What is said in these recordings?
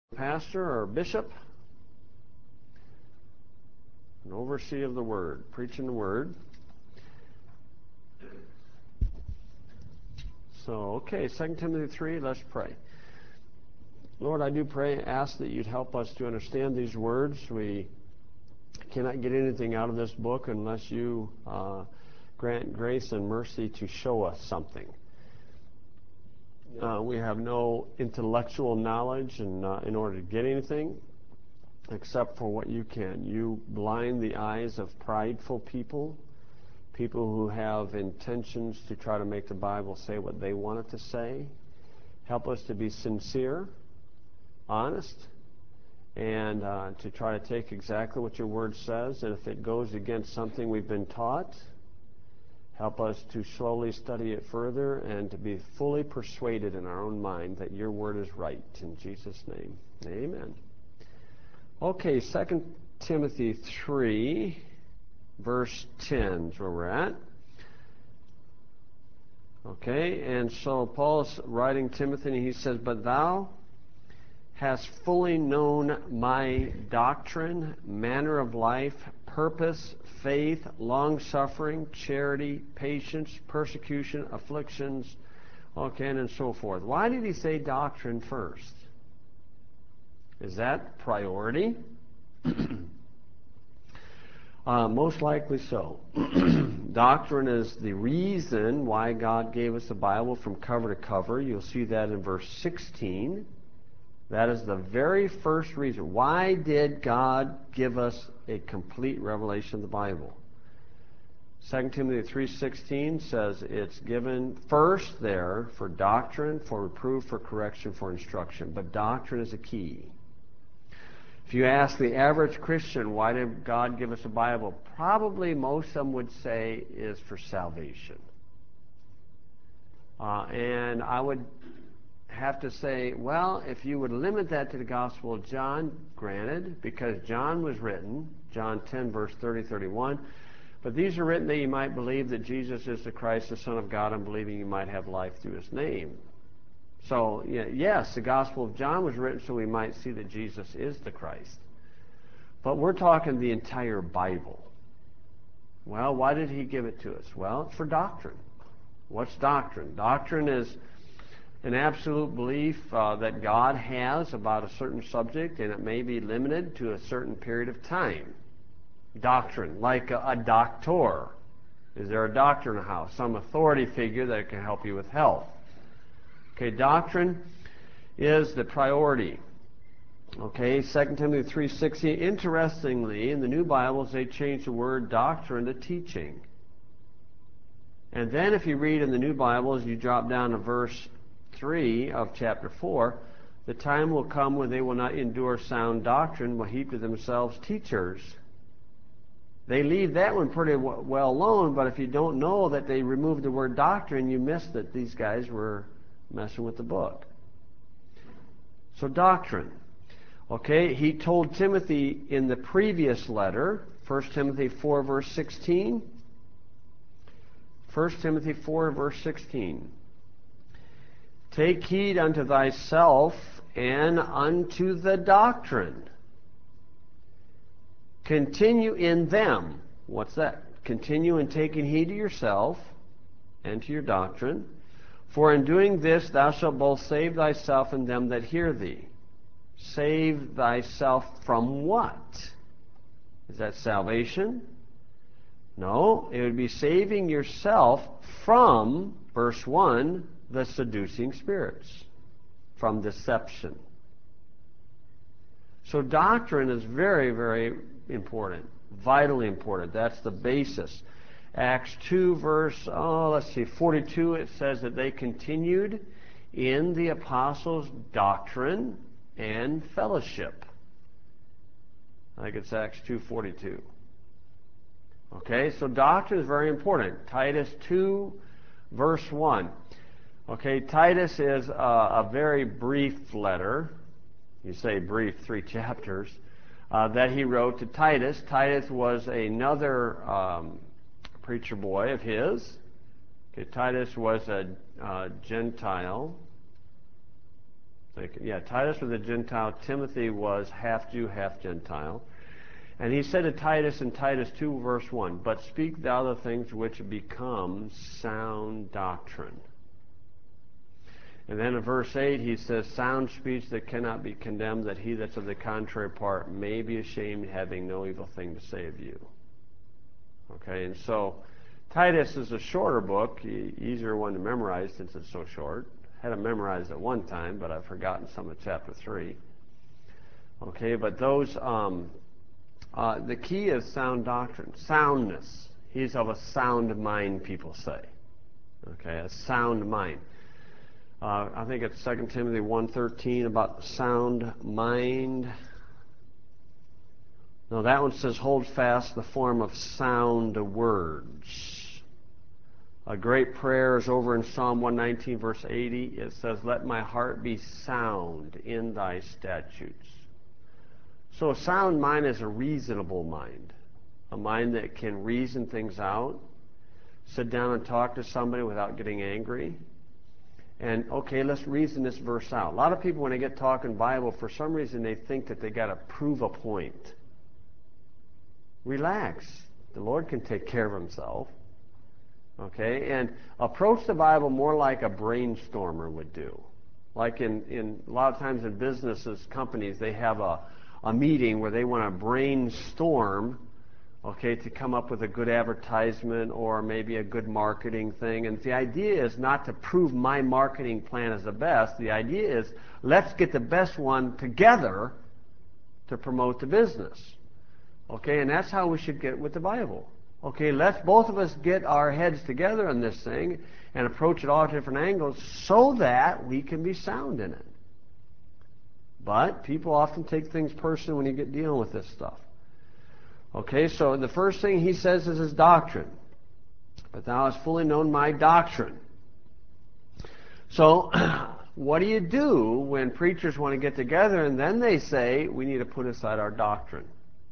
Pastor or bishop, an overseer of the word, preaching the word. So, 2 Timothy 3, let's pray. Lord, I do pray, ask that you'd help us to understand these words. We cannot get anything out of this book unless you grant grace and mercy to show us something. We have no intellectual knowledge in order to get anything except for what you can. You blind the eyes of prideful people who have intentions to try to make the Bible say what they want it to say. Help us to be sincere, honest, and to try to take exactly what your word says, and if it goes against something we've been taught, help us to slowly study it further and to be fully persuaded in our own mind that your word is right. In Jesus' name, amen. 2 Timothy 3, verse 10 is where we're at. And so Paul's writing Timothy, and he says, "But thou hast fully known my doctrine, manner of life, purpose, faith, long-suffering, charity, patience, persecution, afflictions," and so forth. Why did he say doctrine first? Is that priority? Most likely so. Doctrine is the reason why God gave us the Bible from cover to cover. You'll see that in verse 16. That is the very first reason. Why did God give us a complete revelation of the Bible? 2 Timothy 3:16 says it's given first there for doctrine, for reproof, for correction, for instruction. But doctrine is a key. If you ask the average Christian, why did God give us a Bible? Probably most of them would say is for salvation. And I would have to say, well, if you would limit that to the Gospel of John, granted, because John was written, John 10, verse 30, 31, but these are written that you might believe that Jesus is the Christ, the Son of God, and believing you might have life through his name. So, yes, the Gospel of John was written so we might see that Jesus is the Christ. But we're talking the entire Bible. Well, why did he give it to us? Well, it's for doctrine. What's doctrine? Doctrine is an absolute belief that God has about a certain subject, and it may be limited to a certain period of time. Doctrine, like a doctor. Is there a doctor in the house? Some authority figure that can help you with health. Doctrine is the priority. 2 Timothy 3:16. Interestingly, in the New Bibles, they changed the word doctrine to teaching. And then if you read in the New Bibles, you drop down to verse 3 of chapter 4, the time will come when they will not endure sound doctrine, will heap to themselves teachers. They leave that one pretty well alone, but if you don't know that they removed the word doctrine, you miss that these guys were messing with the book. So doctrine. He told Timothy in the previous letter, 1 Timothy 4, verse 16. 1 Timothy 4, verse 16. "Take heed unto thyself and unto the doctrine. Continue in them." What's that? Continue in taking heed to yourself and to your doctrine. "For in doing this thou shalt both save thyself and them that hear thee." Save thyself from what? Is that salvation? No, it would be saving yourself from, verse 1, the seducing spirits, from deception. So doctrine is very, very important, vitally important. That's the basis. Acts 2, verse 42, it says that they continued in the apostles' doctrine and fellowship. I think it's Acts 2:42. So doctrine is very important. Titus 2, verse 1. Titus is a very brief letter. You say brief, 3 chapters, that he wrote to Titus. Titus was another preacher boy of his. Titus was a Gentile. Yeah, Titus was a Gentile. Timothy was half Jew, half Gentile. And he said to Titus in Titus 2, verse 1, "But speak thou the things which become sound doctrine." And then in verse 8 he says, "Sound speech that cannot be condemned, that he that's of the contrary part may be ashamed, having no evil thing to say of you." Okay, and so Titus is a shorter book, easier one to memorize since it's so short. Had it memorized at one time, but I've forgotten some of chapter 3. Okay, but those, the key is sound doctrine, soundness. He's of a sound mind, people say. Okay, a sound mind. I think it's 2 Timothy 1:13 about sound mind. No, that one says, "Hold fast the form of sound words." A great prayer is over in Psalm 119, verse 80. It says, "Let my heart be sound in thy statutes." So a sound mind is a reasonable mind, a mind that can reason things out, sit down and talk to somebody without getting angry. And, okay, let's reason this verse out. A lot of people, when they get talking Bible, for some reason they think that they got to prove a point. Relax. The Lord can take care of himself. Okay? And approach the Bible more like a brainstormer would do. Like in a lot of times in businesses, companies, they have a meeting where they want to brainstorm, okay, to come up with a good advertisement or maybe a good marketing thing. And the idea is not to prove my marketing plan is the best. The idea is, let's get the best one together to promote the business. Okay, and that's how we should get with the Bible. Okay, let's both of us get our heads together on this thing and approach it all at different angles so that we can be sound in it. But people often take things personally when you get dealing with this stuff. Okay, so the first thing he says is his doctrine. "But thou hast fully known my doctrine." So, what do you do when preachers want to get together and then they say, we need to put aside our doctrine?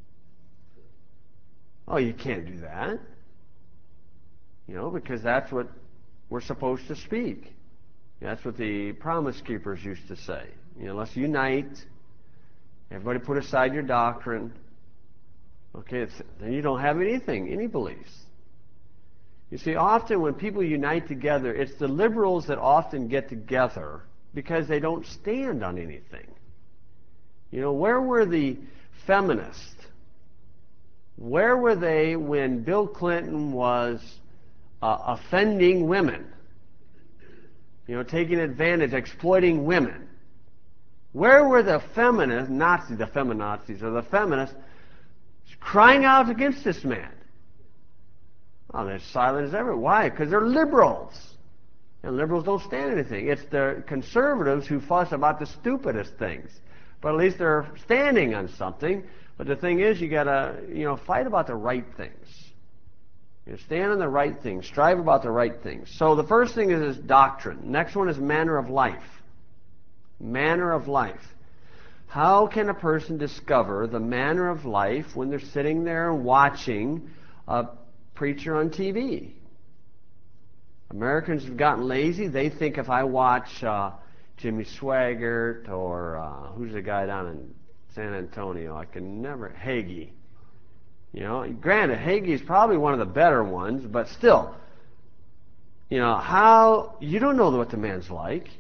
Oh, you can't do that. You know, because that's what we're supposed to speak. That's what the Promise Keepers used to say. You know, let's unite. Everybody put aside your doctrine. Okay, then you don't have anything, any beliefs. You see, often when people unite together, it's the liberals that often get together because they don't stand on anything. You know, where were the feminists? Where were they when Bill Clinton was offending women? You know, taking advantage, exploiting women. Where were the feminists, Nazis, the feminazis, or the feminists, crying out against this man? Oh, they're silent as ever. Why? Because they're liberals. And liberals don't stand anything. It's the conservatives who fuss about the stupidest things. But at least they're standing on something. But the thing is, you got to, fight about the right things. Stand on the right things. Strive about the right things. So the first thing is doctrine. Next one is manner of life. Manner of life. How can a person discover the manner of life when they're sitting there watching a preacher on TV? Americans have gotten lazy. They think if I watch Jimmy Swaggart or who's the guy down in San Antonio, I can never, Hagee. Granted, Hagee is probably one of the better ones, but still, how, you don't know what the man's like.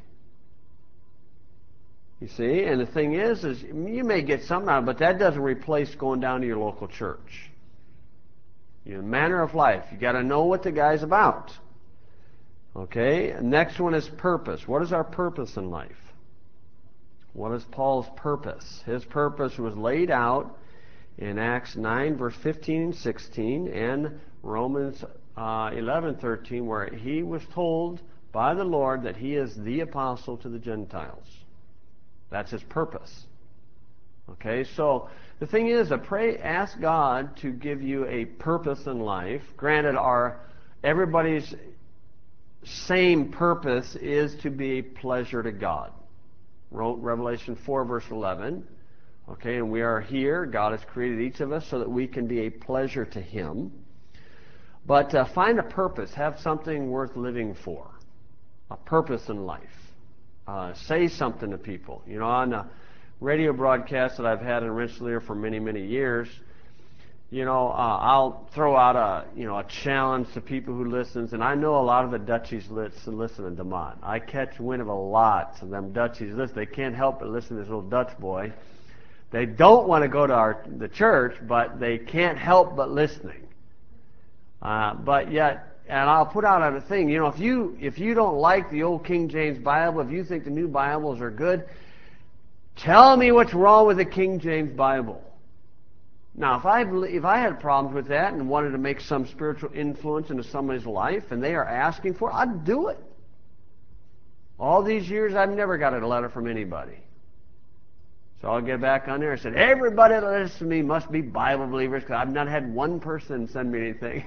You see, and the thing is you may get something out of it, but that doesn't replace going down to your local church. Manner of life. You got to know what the guy's about. Okay, next one is purpose. What is our purpose in life? What is Paul's purpose? His purpose was laid out in Acts 9, verse 15 and 16, and Romans 11:13, where he was told by the Lord that he is the apostle to the Gentiles. That's his purpose. Okay, so the thing is, ask God to give you a purpose in life. Granted, everybody's same purpose is to be a pleasure to God. Revelation 4, verse 11. Okay, and we are here. God has created each of us so that we can be a pleasure to Him. But find a purpose. Have something worth living for. A purpose in life. say something to people. You know, on the radio broadcast that I've had in Rensselaer for many, many years, you know, I'll throw out a challenge to people who listens, and I know a lot of the Dutchies listen to DeMont. I catch wind of a lot of them Dutchies listen. They can't help but listen to this little Dutch boy. They don't want to go to the church, but they can't help but listening. But yet, and I'll put out a thing, you know, if you don't like the old King James Bible, if you think the new Bibles are good, tell me what's wrong with the King James Bible. Now, if I had problems with that and wanted to make some spiritual influence into somebody's life and they are asking for it, I'd do it. All these years, I've never got a letter from anybody. So I'll get back on there and say, everybody that listens to me must be Bible believers, because I've not had one person send me anything.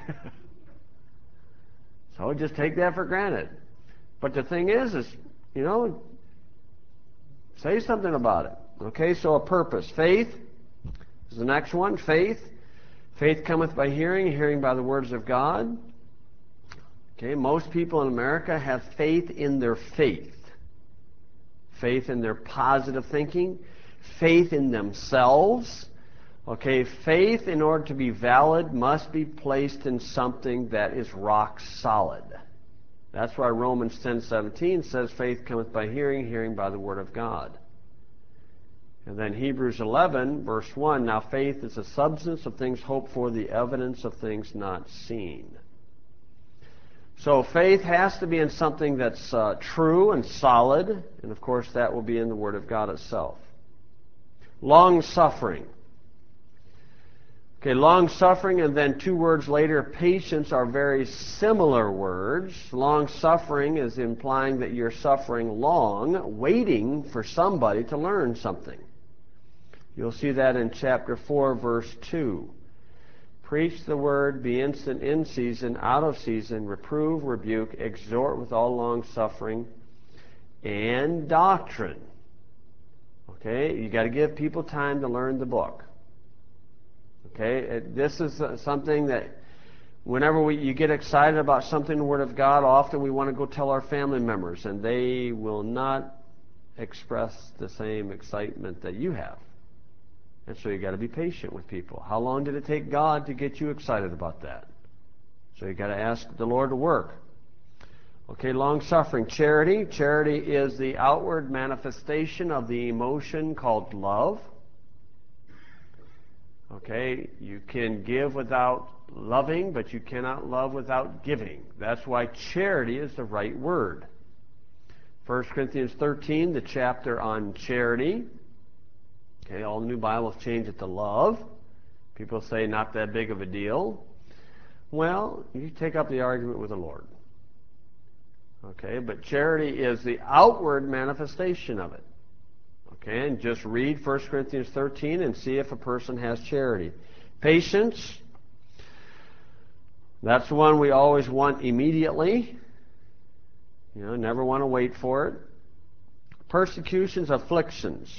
So just take that for granted. But the thing is, you know, say something about it. Okay, so a purpose. Faith is the next one. Faith. Faith cometh by hearing, hearing by the words of God. Okay, most people in America have faith in their faith. Faith in their positive thinking. Faith in themselves. Okay, faith, in order to be valid, must be placed in something that is rock solid. That's why Romans 10:17 says, faith cometh by hearing, hearing by the word of God. And then Hebrews 11, verse 1, now faith is the substance of things hoped for, the evidence of things not seen. So faith has to be in something that's true and solid, and of course that will be in the Word of God itself. Long-suffering. Okay, long-suffering, and then 2 words later, patience, are very similar words. Long-suffering is implying that you're suffering long, waiting for somebody to learn something. You'll see that in chapter 4, verse 2. Preach the word, be instant in season, out of season, reprove, rebuke, exhort with all long-suffering and doctrine. Okay, you got to give people time to learn the book. Okay, this is something that whenever you get excited about something in the Word of God, often we want to go tell our family members, and they will not express the same excitement that you have. And so you got to be patient with people. How long did it take God to get you excited about that? So you got to ask the Lord to work. Okay, long-suffering. Charity. Charity is the outward manifestation of the emotion called love. Okay, you can give without loving, but you cannot love without giving. That's why charity is the right word. 1 Corinthians 13, the chapter on charity. Okay, all the New Bibles change it to love. People say not that big of a deal. Well, you take up the argument with the Lord. Okay, but charity is the outward manifestation of it. Okay, and just read 1 Corinthians 13 and see if a person has charity. Patience. That's the one we always want immediately. You know, never want to wait for it. Persecutions, afflictions.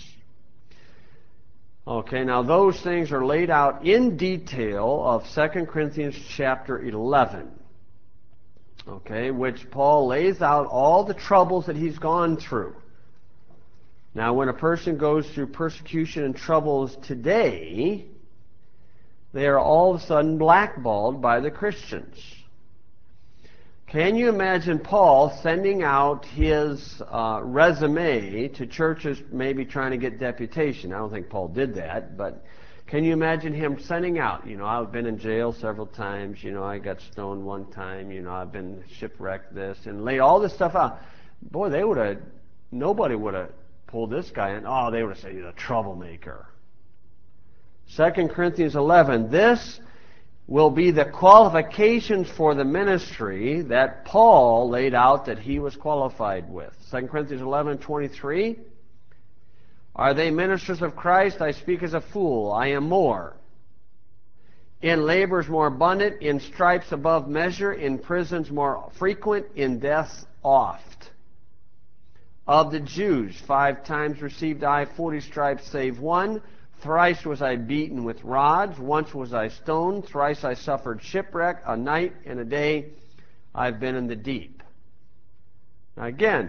Okay, now those things are laid out in detail of 2 Corinthians chapter 11. Okay, which Paul lays out all the troubles that he's gone through. Now, when a person goes through persecution and troubles today, they are all of a sudden blackballed by the Christians. Can you imagine Paul sending out his resume to churches, maybe trying to get deputation? I don't think Paul did that, but can you imagine him sending out, you know, I've been in jail several times, you know, I got stoned one time, you know, I've been shipwrecked this, and laid all this stuff out. Boy, nobody would have pulled this guy in. Oh, they would have said he's a troublemaker. 2 Corinthians 11, this will be the qualifications for the ministry that Paul laid out that he was qualified with. 2 Corinthians 11:23. Are they ministers of Christ? I speak as a fool. I am more. In labors more abundant, in stripes above measure, in prisons more frequent, in deaths oft. Of the Jews, 5 times received I 40 stripes save one. Thrice was I beaten with rods, once was I stoned, thrice I suffered shipwreck, a night and a day I've been in the deep. Now again,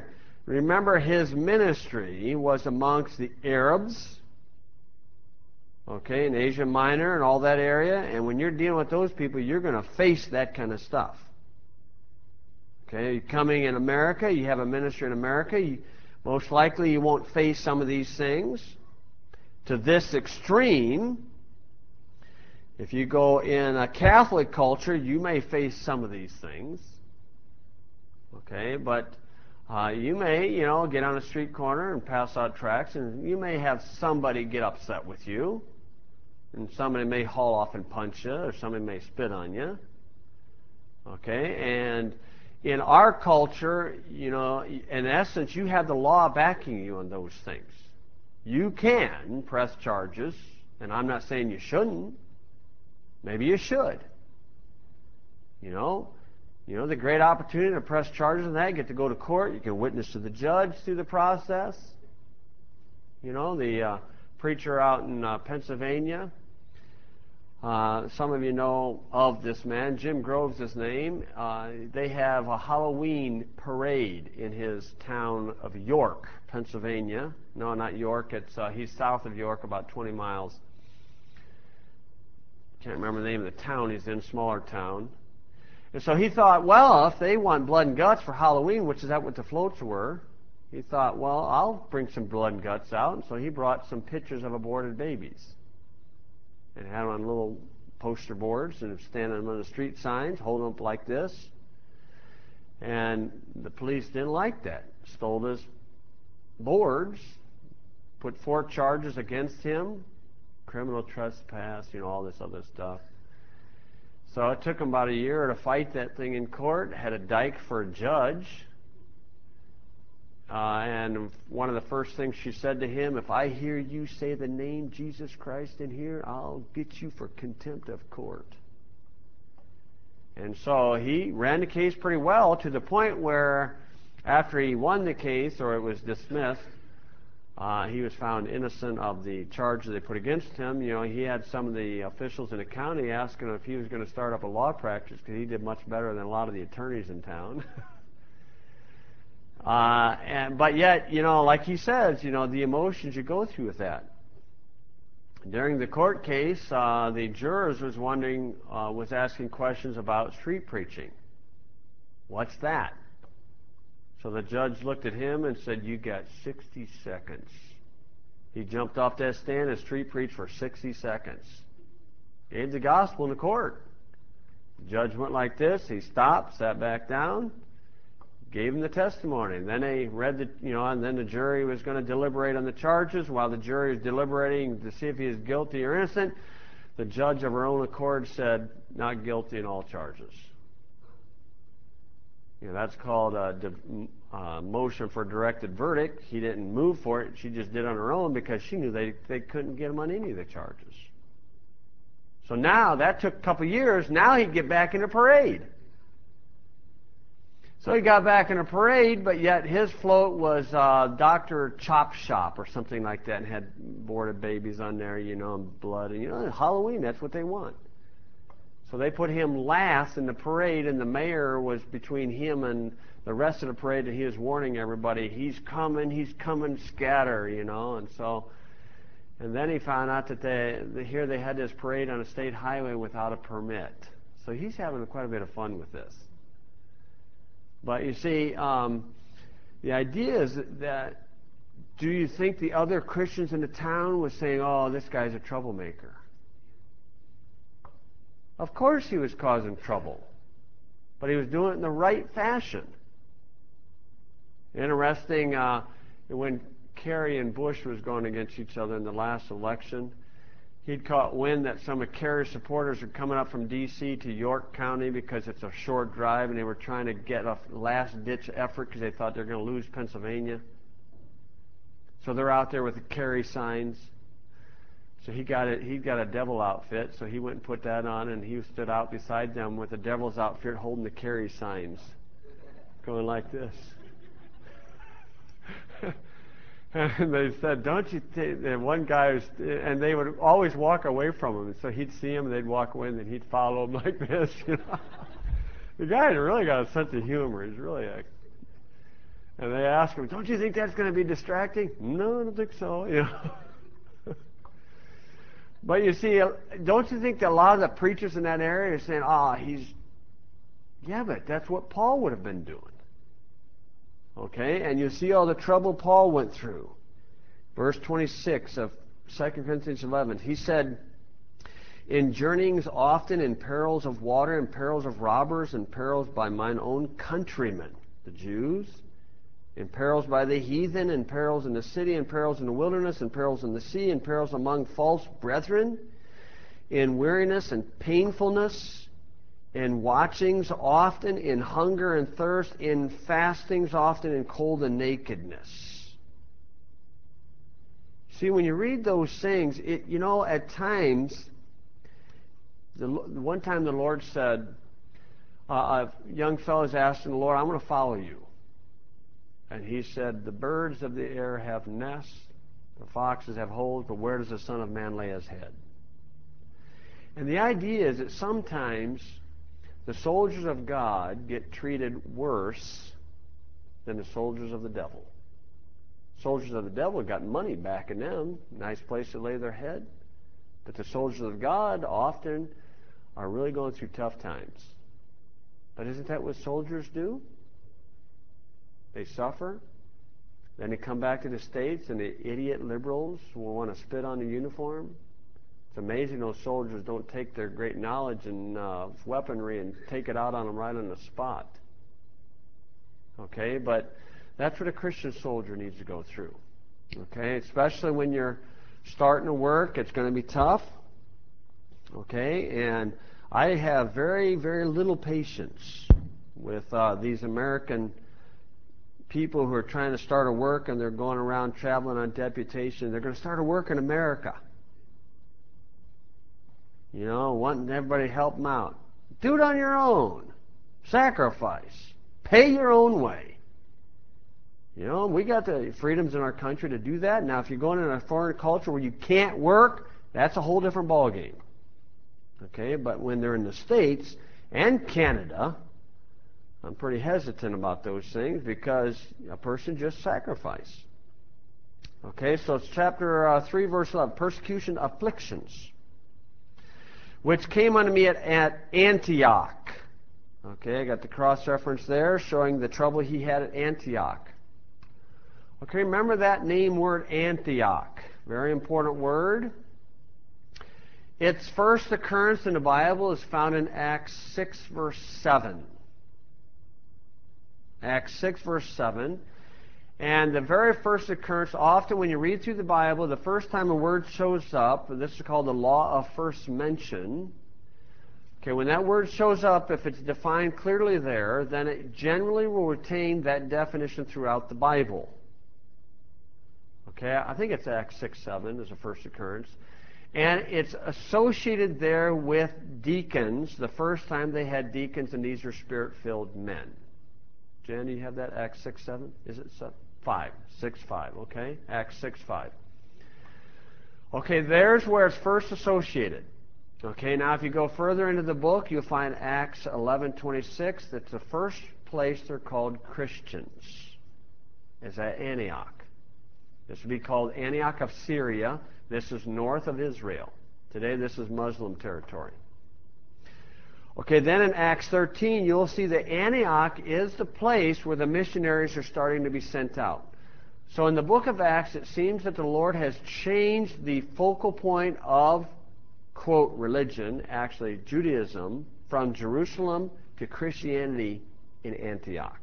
Remember, his ministry was amongst the Arabs, okay, in Asia Minor and all that area, and when you're dealing with those people, you're going to face that kind of stuff. Okay, coming in America, you have a ministry in America, most likely you won't face some of these things to this extreme. If you go in a Catholic culture, you may face some of these things. Okay, but you may, get on a street corner and pass out tracts, and you may have somebody get upset with you, and somebody may haul off and punch you, or somebody may spit on you. Okay, and in our culture, in essence, you have the law backing you on those things. You can press charges, and I'm not saying you shouldn't. Maybe you should. The great opportunity to press charges and that, you get to go to court, you can witness to the judge through the process. The preacher out in Pennsylvania, some of you know of this man, Jim Groves his name. They have a Halloween parade in his town of York, Pennsylvania. No, not York, he's south of York, about 20 miles. Can't remember the name of the town he's in, smaller town. And so he thought, well, if they want blood and guts for Halloween, which is that what the floats were, he thought, well, I'll bring some blood and guts out. And so he brought some pictures of aborted babies and had them on little poster boards and standing them on the street signs, holding them up like this. And the police didn't like that. Stole his boards, put 4 charges against him, criminal trespass, all this other stuff. So it took him about a year to fight that thing in court, had a dyke for a judge. And one of the first things she said to him, if I hear you say the name Jesus Christ in here, I'll get you for contempt of court. And so he ran the case pretty well, to the point where after he won the case, or it was dismissed, he was found innocent of the charges they put against him. He had some of the officials in the county asking him if he was going to start up a law practice, because he did much better than a lot of the attorneys in town. But yet, like he says, the emotions you go through with that. During the court case, the jurors was asking questions about street preaching. What's that? So the judge looked at him and said, you got 60 seconds. He jumped off that stand and street preached for 60 seconds. Gave the gospel in the court. The judge went like this. He stopped, sat back down, gave him the testimony. And then they read and then the jury was going to deliberate on the charges. While the jury was deliberating to see if he is guilty or innocent, the judge of her own accord said, not guilty in all charges. That's called a motion for directed verdict. He didn't move for it. She just did on her own because she knew they couldn't get him on any of the charges. So now, that took a couple years. Now he'd get back in a parade. So he got back in a parade, but yet his float was Dr. Chop Shop or something like that, and had aborted babies on there, and blood. And Halloween, that's what they want. So they put him last in the parade, and the mayor was between him and the rest of the parade, and he was warning everybody, he's coming, scatter, and then he found out that they had this parade on a state highway without a permit. So he's having quite a bit of fun with this. But you see, the idea is that, do you think the other Christians in the town was saying, oh, this guy's a troublemaker? Of course he was causing trouble, but he was doing it in the right fashion. Interesting, when Kerry and Bush was going against each other in the last election, he'd caught wind that some of Kerry's supporters were coming up from D.C. to York County because it's a short drive, and they were trying to get a last-ditch effort because they thought they were going to lose Pennsylvania. So they're out there with the Kerry signs. So he got a devil outfit, so he went and put that on, and he stood out beside them with the devil's outfit holding the Kerry signs, going like this. And they said, don't you think, and one guy was, and they would always walk away from him, and so he'd see him, and they'd walk away, and then he'd follow them like this, The guy really got a sense of humor. He's really And they ask him, don't you think that's going to be distracting? No, I don't think so. You know. But you see, don't you think that a lot of the preachers in that area are saying, yeah, but that's what Paul would have been doing. Okay, and you see all the trouble Paul went through. Verse 26 of 2 Corinthians 11, he said, in journeyings often, in perils of water, in perils of robbers, in perils by mine own countrymen, the Jews, in perils by the heathen, in perils in the city, in perils in the wilderness, in perils in the sea, in perils among false brethren, in weariness and painfulness, in watchings often, in hunger and thirst, in fastings often, in cold and nakedness. See, when you read those things, at times, one time the Lord said, a young fellow is asking the Lord, I'm going to follow you. And he said, the birds of the air have nests, the foxes have holes, but where does the Son of Man lay his head? And the idea is that sometimes the soldiers of God get treated worse than the soldiers of the devil. Soldiers of the devil got money backing them, nice place to lay their head. But the soldiers of God often are really going through tough times. But isn't that what soldiers do? They suffer. Then they come back to the States, and the idiot liberals will want to spit on the uniform. It's amazing those soldiers don't take their great knowledge and weaponry and take it out on them right on the spot. Okay, but that's what a Christian soldier needs to go through. Okay, especially when you're starting to work, it's going to be tough. Okay, and I have very, very little patience with these American people who are trying to start a work and they're going around traveling on deputation. They're going to start a work in America. You know, wanting everybody to help them out. Do it on your own. Sacrifice. Pay your own way. You know, we got the freedoms in our country to do that. Now, if you're going in a foreign culture where you can't work, that's a whole different ballgame. Okay, but when they're in the States and Canada, I'm pretty hesitant about those things because a person just sacrificed. Okay, so it's chapter 3, verse 11. Persecution, afflictions, which came unto me at Antioch. Okay, I got the cross-reference there showing the trouble he had at Antioch. Okay, remember that name word Antioch. Very important word. Its first occurrence in the Bible is found in Acts 6, verse 7. Acts 6, verse 7. And the very first occurrence, often when you read through the Bible, the first time a word shows up, this is called the law of first mention. Okay, when that word shows up, if it's defined clearly there, then it generally will retain that definition throughout the Bible. Okay, I think it's Acts 6, 7 is the first occurrence. And it's associated there with deacons, the first time they had deacons, and these are spirit-filled men. Jan, do you have that? Acts 6, 7? Is it 7? 5. 6, 5, okay? Acts 6, 5. Okay, there's where it's first associated. Okay, now if you go further into the book, you'll find Acts 11:26. That's the first place they're called Christians. Is at Antioch. This would be called Antioch of Syria. This is north of Israel. Today this is Muslim territory. Okay, then in Acts 13, you'll see that Antioch is the place where the missionaries are starting to be sent out. So in the book of Acts, it seems that the Lord has changed the focal point of, quote, religion, actually Judaism, from Jerusalem to Christianity in Antioch.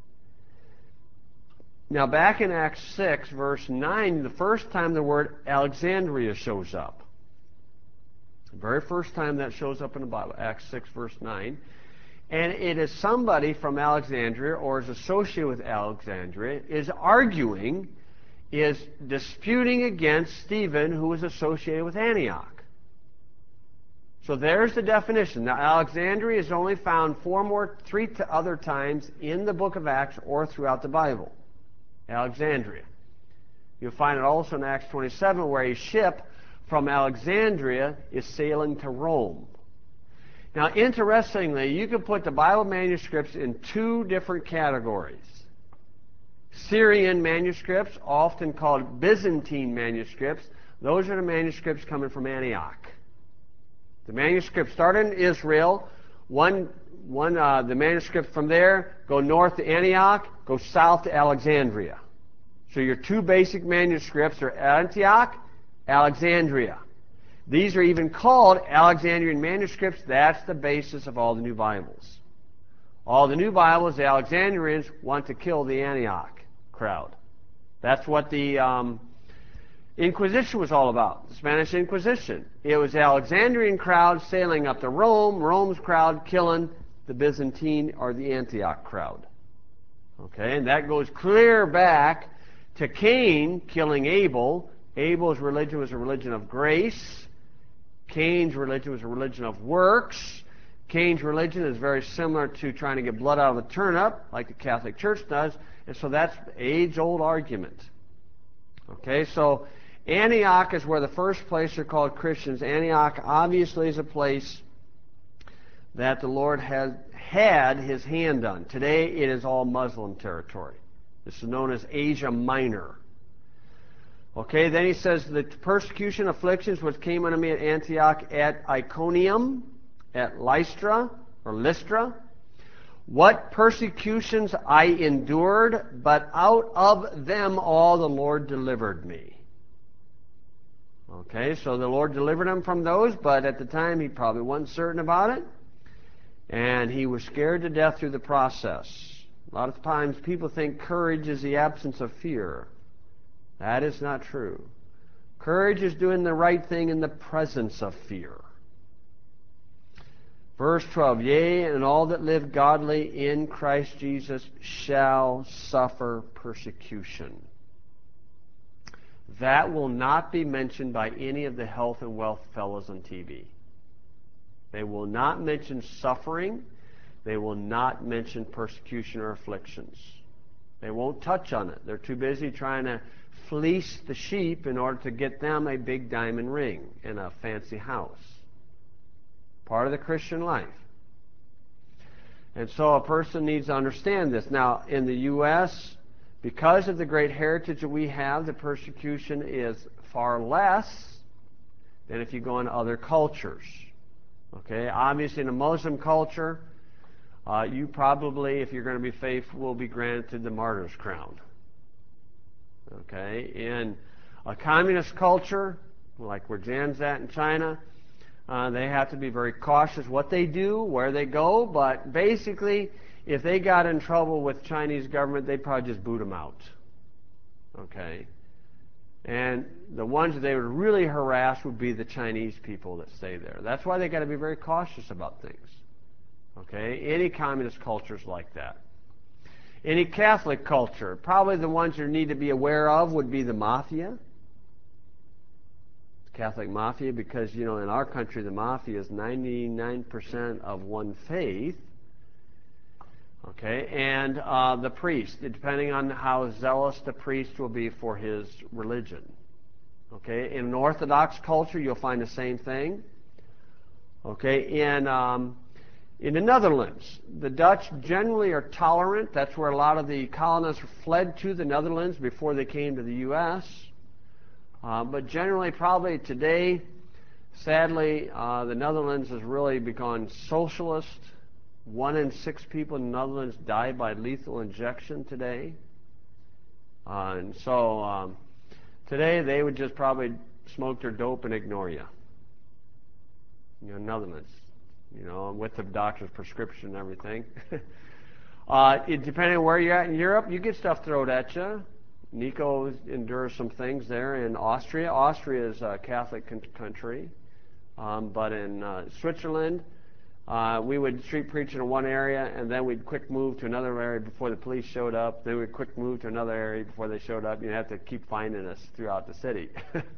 Now back in Acts 6, verse 9, the first time the word Alexandria shows up. The very first time that shows up in the Bible, Acts 6, verse 9. And it is somebody from Alexandria, or is associated with Alexandria, is arguing, is disputing against Stephen, who is associated with Antioch. So there's the definition. Now, Alexandria is only found three other times in the book of Acts or throughout the Bible. Alexandria. You'll find it also in Acts 27, where a ship from Alexandria is sailing to Rome. Now, interestingly, you can put the Bible manuscripts in two different categories. Syrian manuscripts, often called Byzantine manuscripts. Those are the manuscripts coming from Antioch. The manuscripts started in Israel. The manuscripts from there go north to Antioch, go south to Alexandria. So your two basic manuscripts are Antioch, Alexandria. These are even called Alexandrian manuscripts. That's the basis of all the new Bibles. All the new Bibles, the Alexandrians want to kill the Antioch crowd. That's what the Inquisition was all about, the Spanish Inquisition. It was the Alexandrian crowd sailing up to Rome, Rome's crowd killing the Byzantine or the Antioch crowd. Okay, and that goes clear back to Cain killing Abel. Abel's religion was a religion of grace. Cain's religion was a religion of works. Cain's religion is very similar to trying to get blood out of a turnip, like the Catholic Church does, and so that's the age-old argument. Okay, so Antioch is where the first place are called Christians. Antioch obviously is a place that the Lord has had His hand on. Today it is all Muslim territory. This is known as Asia Minor. Okay, then he says, the persecution, afflictions which came unto me at Antioch, at Iconium, at Lystra, what persecutions I endured, but out of them all the Lord delivered me. Okay, so the Lord delivered him from those, but at the time he probably wasn't certain about it, and he was scared to death through the process. A lot of times people think courage is the absence of fear. That is not true. Courage is doing the right thing in the presence of fear. Verse 12, yea, and all that live godly in Christ Jesus shall suffer persecution. That will not be mentioned by any of the health and wealth fellows on TV. They will not mention suffering. They will not mention persecution or afflictions. They won't touch on it. They're too busy trying to fleece the sheep in order to get them a big diamond ring and a fancy house. Part of the Christian life. And so a person needs to understand this. Now, in the U.S., because of the great heritage that we have, the persecution is far less than if you go into other cultures. Okay, obviously in a Muslim culture, you probably, if you're going to be faithful, will be granted the martyr's crown. Okay, in a communist culture, like where Jan's at in China, they have to be very cautious what they do, where they go, but basically, if they got in trouble with the Chinese government, they'd probably just boot them out. Okay, and the ones that they would really harass would be the Chinese people that stay there. That's why they got to be very cautious about things. Okay, any communist culture is like that. Any Catholic culture, probably the ones you need to be aware of would be the mafia. Catholic mafia, because, you know, in our country the mafia is 99% of one faith. Okay, and the priest, depending on how zealous the priest will be for his religion. Okay, in an Orthodox culture you'll find the same thing. Okay, in the Netherlands, the Dutch generally are tolerant. That's where a lot of the colonists fled to, the Netherlands, before they came to the U.S. But generally, probably today, sadly, the Netherlands has really become socialist. 1 in 6 people in the Netherlands die by lethal injection today. And so today they would just probably smoke their dope and ignore you. You know, Netherlands. You know, with the doctor's prescription and everything. Depending on where you're at in Europe, you get stuff thrown at you. Nico endures some things there in Austria. Austria is a Catholic country. But in Switzerland, we would street preach in one area, and then we'd quick move to another area before the police showed up. Then we'd quick move to another area before they showed up. You'd have to keep finding us throughout the city.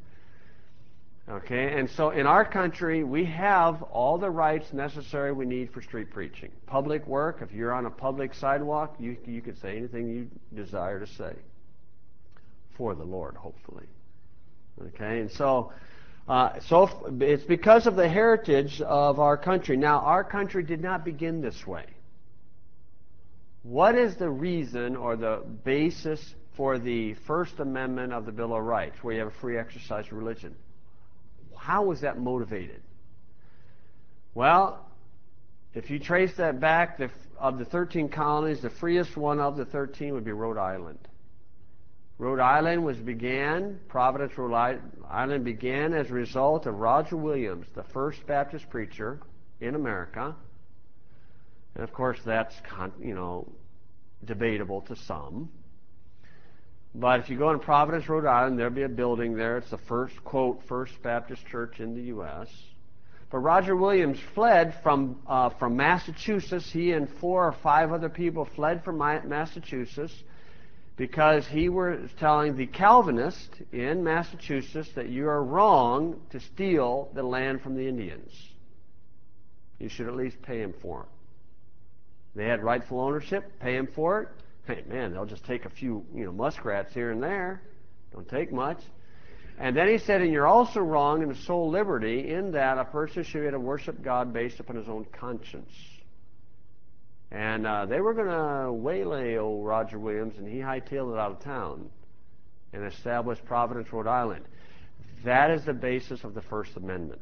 Okay, and so in our country, we have all the rights necessary we need for street preaching. Public work, if you're on a public sidewalk, you can say anything you desire to say. For the Lord, hopefully. Okay, and so it's because of the heritage of our country. Now, our country did not begin this way. What is the reason or the basis for the First Amendment of the Bill of Rights, where you have a free exercise of religion? How was that motivated? Well, if you trace that back, of the 13 colonies, the freest one of the 13 would be Rhode Island. Rhode Island Providence, Rhode Island began as a result of Roger Williams, the first Baptist preacher in America. And of course, that's, debatable to some. But if you go in Providence, Rhode Island, there'll be a building there. It's the first, quote, First Baptist Church in the U.S. But Roger Williams fled from Massachusetts. He and 4 or 5 other people fled from Massachusetts because he was telling the Calvinists in Massachusetts that you are wrong to steal the land from the Indians. You should at least pay him for it. They had rightful ownership, pay him for it. Hey, man, they'll just take a few, muskrats here and there. Don't take much. And then he said, and you're also wrong in the soul liberty in that a person should be able to worship God based upon his own conscience. And they were going to waylay old Roger Williams, and he hightailed it out of town and established Providence, Rhode Island. That is the basis of the First Amendment.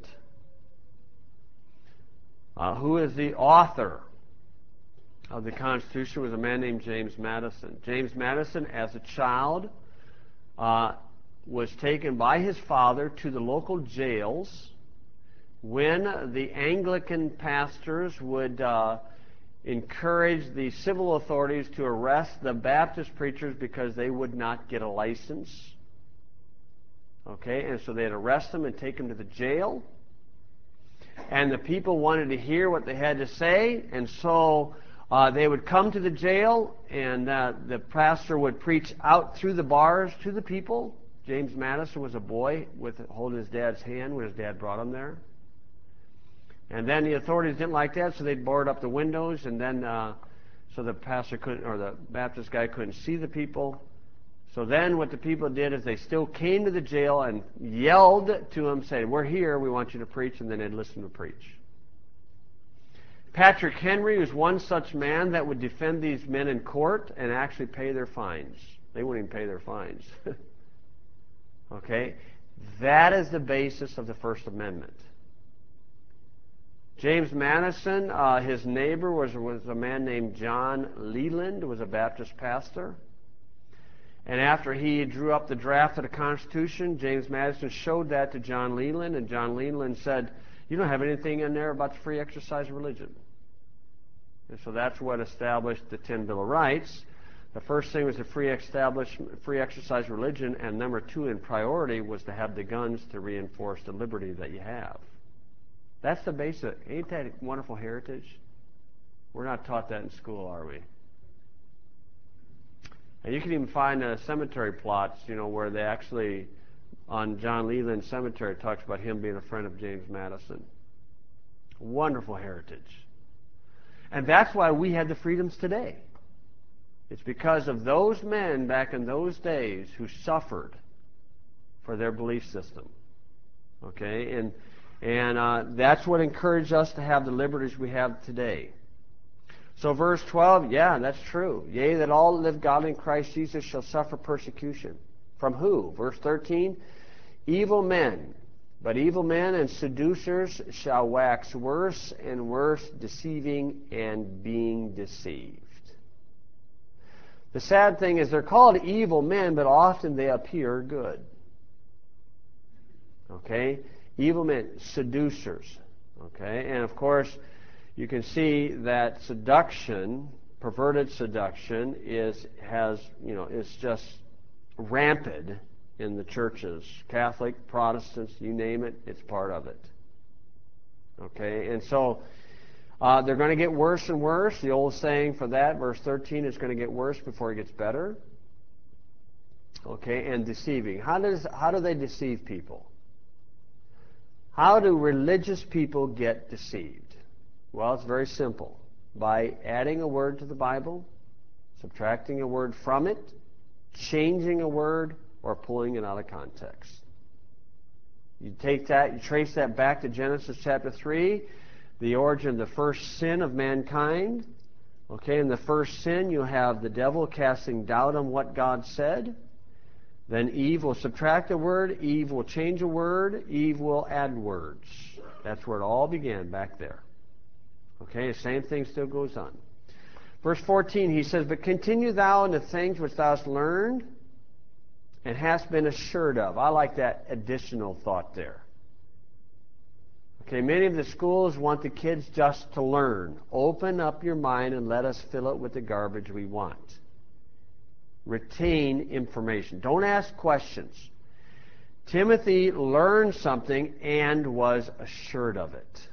Who is the author of the Constitution? Was a man named James Madison. James Madison, as a child, was taken by his father to the local jails when the Anglican pastors would encourage the civil authorities to arrest the Baptist preachers because they would not get a license. Okay, and so they'd arrest them and take them to the jail. And the people wanted to hear what they had to say, and so they would come to the jail, and the pastor would preach out through the bars to the people. James Madison was a boy holding his dad's hand when his dad brought him there. And then the authorities didn't like that, so they'd board up the windows, and then so the pastor couldn't, or the Baptist guy couldn't see the people. So then what the people did is they still came to the jail and yelled to him, saying, "We're here, we want you to preach," and then they'd listen to preach. Patrick Henry was one such man that would defend these men in court and actually pay their fines. They wouldn't even pay their fines. Okay? That is the basis of the First Amendment. James Madison, his neighbor was a man named John Leland, who was a Baptist pastor. And after he drew up the draft of the Constitution, James Madison showed that to John Leland, and John Leland said, "You don't have anything in there about the free exercise of religion." And so that's what established the 10 Bill of Rights. The first thing was the free exercise of religion, and number 2 in priority was to have the guns to reinforce the liberty that you have. That's the basic. Ain't that a wonderful heritage? We're not taught that in school, are we? And you can even find cemetery plots, where they actually, on John Leland Cemetery, talks about him being a friend of James Madison. Wonderful heritage. And that's why we have the freedoms today. It's because of those men back in those days who suffered for their belief system. Okay? And that's what encouraged us to have the liberties we have today. So verse 12, yeah, that's true. Yea, that all that live godly in Christ Jesus shall suffer persecution. From who? Verse 13, evil men. But evil men and seducers shall wax worse and worse, deceiving and being deceived. The sad thing is they're called evil men, but often they appear good. Okay? Evil men, seducers. Okay? And of course, you can see that seduction, perverted seduction, is just rampant in the churches. Catholic, Protestants, you name it, it's part of it. Okay? And so they're going to get worse and worse. The old saying for that, verse 13, is going to get worse before it gets better. Okay? And deceiving. How do they deceive people? How do religious people get deceived? Well, it's very simple. By adding a word to the Bible, subtracting a word from it, changing a word, or pulling it out of context. You take that, you trace that back to Genesis chapter 3, the origin of the first sin of mankind. Okay, in the first sin, you have the devil casting doubt on what God said. Then Eve will subtract a word, Eve will change a word, Eve will add words. That's where it all began, back there. Okay, the same thing still goes on. Verse 14, he says, "But continue thou in the things which thou hast learned and hast been assured of." I like that additional thought there. Okay, many of the schools want the kids just to learn. Open up your mind and let us fill it with the garbage we want. Retain information. Don't ask questions. Timothy learned something and was assured of it.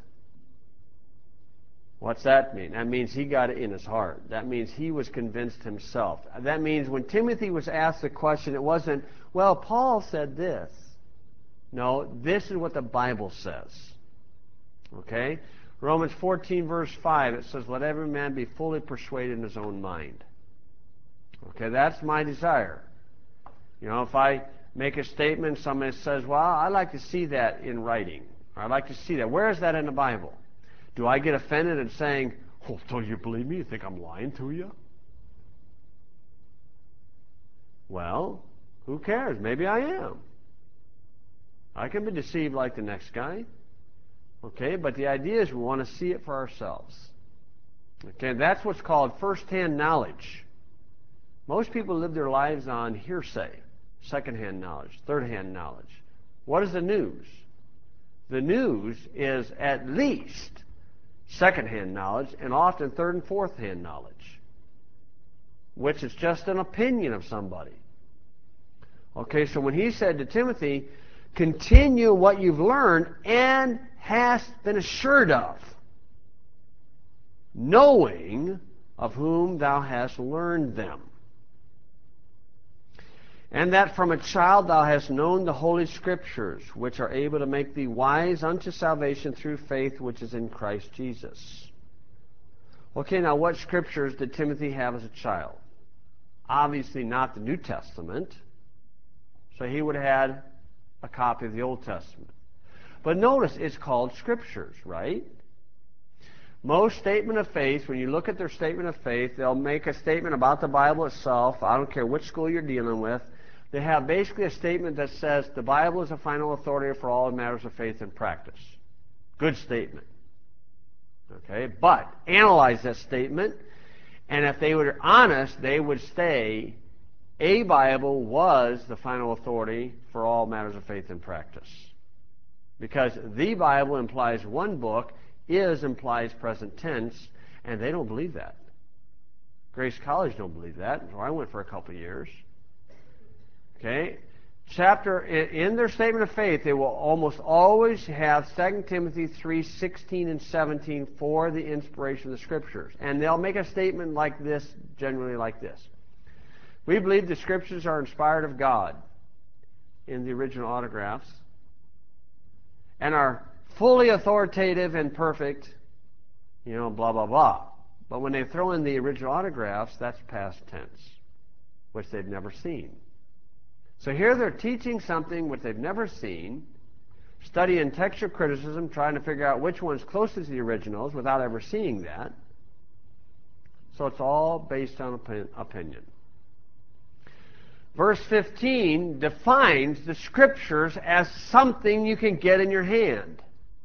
What's that mean? That means he got it in his heart. That means he was convinced himself. That means when Timothy was asked the question, it wasn't, well, Paul said this. No, this is what the Bible says. Okay? Romans 14, verse 5, it says, "Let every man be fully persuaded in his own mind." Okay, that's my desire. You know, if I make a statement, somebody says, "Well, I'd like to see that in writing." Or, "I'd like to see that. Where is that in the Bible?" Do I get offended and saying, "Oh, don't you believe me? You think I'm lying to you?" Well, who cares? Maybe I am. I can be deceived like the next guy. Okay, but the idea is we want to see it for ourselves. Okay, that's what's called first-hand knowledge. Most people live their lives on hearsay, second-hand knowledge, third-hand knowledge. What is the news? The news is at least second-hand knowledge and often third and fourth-hand knowledge, which is just an opinion of somebody. Okay, so when he said to Timothy, "Continue what you've learned and hast been assured of, knowing of whom thou hast learned them, and that from a child thou hast known the Holy Scriptures, which are able to make thee wise unto salvation through faith which is in Christ Jesus." Okay, now what Scriptures did Timothy have as a child? Obviously not the New Testament, so he would have had a copy of the Old Testament. But notice, it's called Scriptures, right? Most statement of faith, when you look at their statement of faith, they'll make a statement about the Bible itself. I don't care which school you're dealing with. They have basically a statement that says the Bible is a final authority for all matters of faith and practice. Good statement. Okay, but analyze that statement, and if they were honest, they would say a Bible was the final authority for all matters of faith and practice. Because the Bible implies one book, is implies present tense, and they don't believe that. Grace College don't believe that, where I went for a couple of years. Okay? In their statement of faith, they will almost always have 2 Timothy 3:16 and 17 for the inspiration of the Scriptures. And they'll make a statement like this, generally like this. "We believe the Scriptures are inspired of God," in the original autographs, "and are fully authoritative and perfect," blah, blah, blah. But when they throw in the original autographs, that's past tense, which they've never seen. So here they're teaching something which they've never seen, studying textual criticism, trying to figure out which one's closest to the originals without ever seeing that. So it's all based on opinion. Verse 15 defines the Scriptures as something you can get in your hand.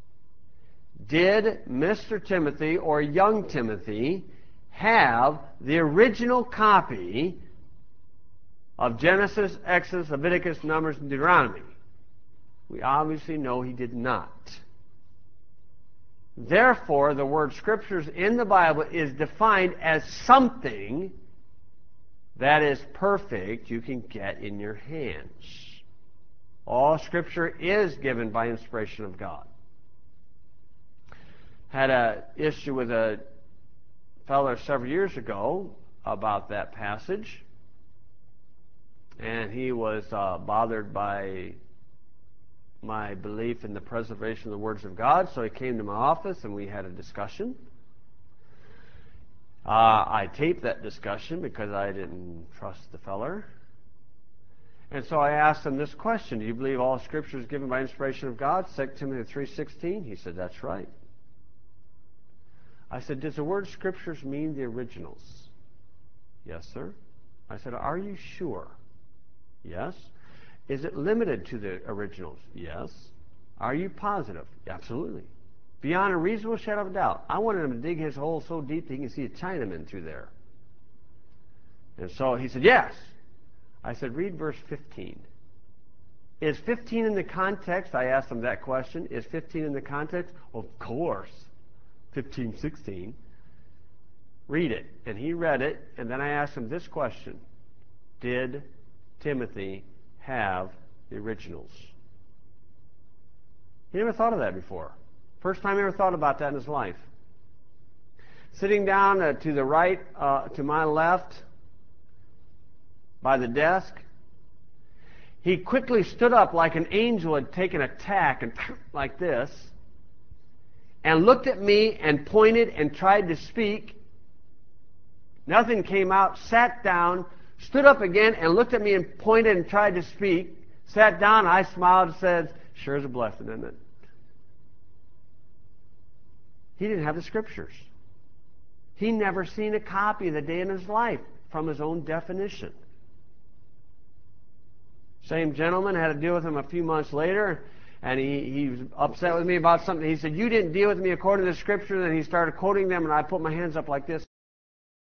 Did Mr. Timothy or young Timothy have the original copy of Genesis, Exodus, Leviticus, Numbers, and Deuteronomy? We obviously know he did not. Therefore, the word Scriptures in the Bible is defined as something that is perfect you can get in your hands. All Scripture is given by inspiration of God. Had an issue with a fellow several years ago about that passage, and he was bothered by my belief in the preservation of the words of God, so he came to my office and we had a discussion. I taped that discussion because I didn't trust the feller. And so I asked him this question: "Do you believe all Scripture is given by inspiration of God?" 2 Timothy 3:16. He said, "That's right." I said, does the word scriptures mean the originals? Yes, sir. I said, are you sure? Yes. Is it limited to the originals? Yes. Are you positive? Absolutely. Beyond a reasonable shadow of a doubt. I wanted him to dig his hole so deep that he can see a Chinaman through there. And so he said, yes. I said, read verse 15. Is 15 in the context? I asked him that question. Is 15 in the context? Well, of course. 15, 16. Read it. And he read it, and then I asked him this question. Did Timothy have the originals? He never thought of that before. First time he ever thought about that in his life. Sitting down to the right, to my left, by the desk, he quickly stood up like an angel had taken a tack and like this, and looked at me and pointed and tried to speak. Nothing came out, sat down, stood up again and looked at me and pointed and tried to speak. Sat down, I smiled and said, sure is a blessing, isn't it? He didn't have the scriptures. He never seen a copy of the day in his life from his own definition. Same gentleman, had to deal with him a few months later, and he was upset with me about something. He said, you didn't deal with me according to the scripture, and he started quoting them, and I put my hands up like this.